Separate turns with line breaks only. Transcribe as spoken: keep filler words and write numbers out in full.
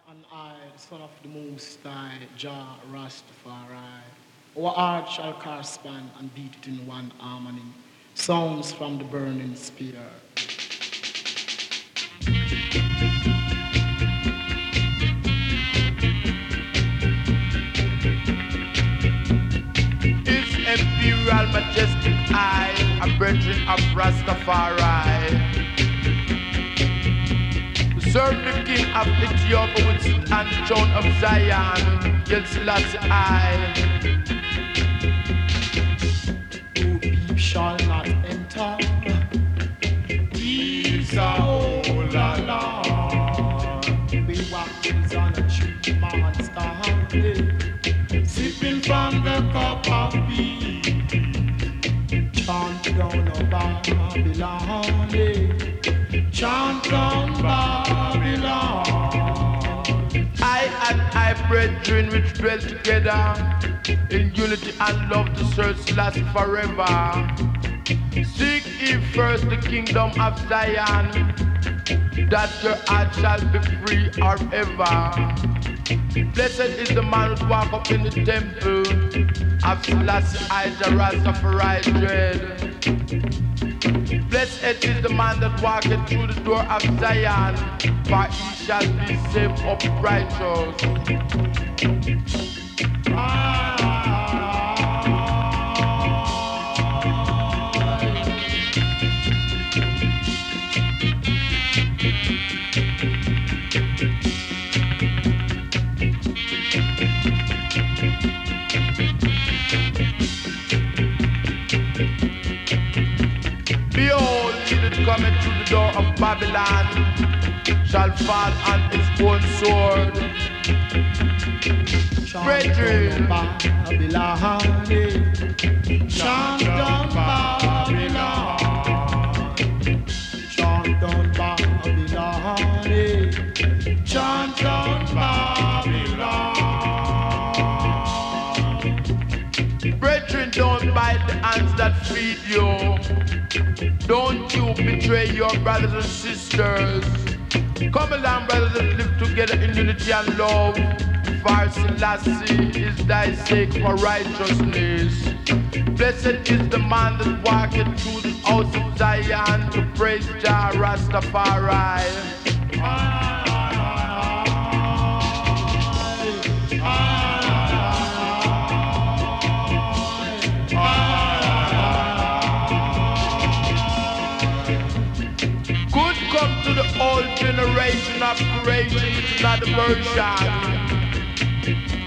and I, the son of the Most High, Jah Rastafari. Our heart shall correspond and beat it in one harmony. Sounds from the burning spear.
His imperial majestic eye, a brethren of Rastafari. Serve the king of Ethiopia with sit on the throne of Zion, Yel Selassie I.
Who peep shall not enter.
He's a whole lot.
We walk things on a tree monster. Sipping from the cup of peace. Chant down of Babylon. Chant down Babylon.
I and I, brethren, which dwell together in unity and love to serve Selassie forever. Seek ye first the kingdom of Zion, that your heart shall be free forever. Blessed is the man who walk up in the temple of Selassie I, Jah Rastafari dread. Blessed is the man that walketh through the door of Zion, for he shall be saved up righteous. Behold, he that cometh through the door of Babylon shall fall on his own sword. Brethren,
Babylon, chant down Babylon, chant down Babylon, chant down Babylon.
brethren, don't bite the hands that feed you. Don't you betray your brothers and sisters. Come along, brothers, and live together in unity and love. For Selassie is thy sake for righteousness. Blessed is the man that walketh through the house of Zion to praise Jah Rastafari. Good come to the old generation of creation, which is not the version.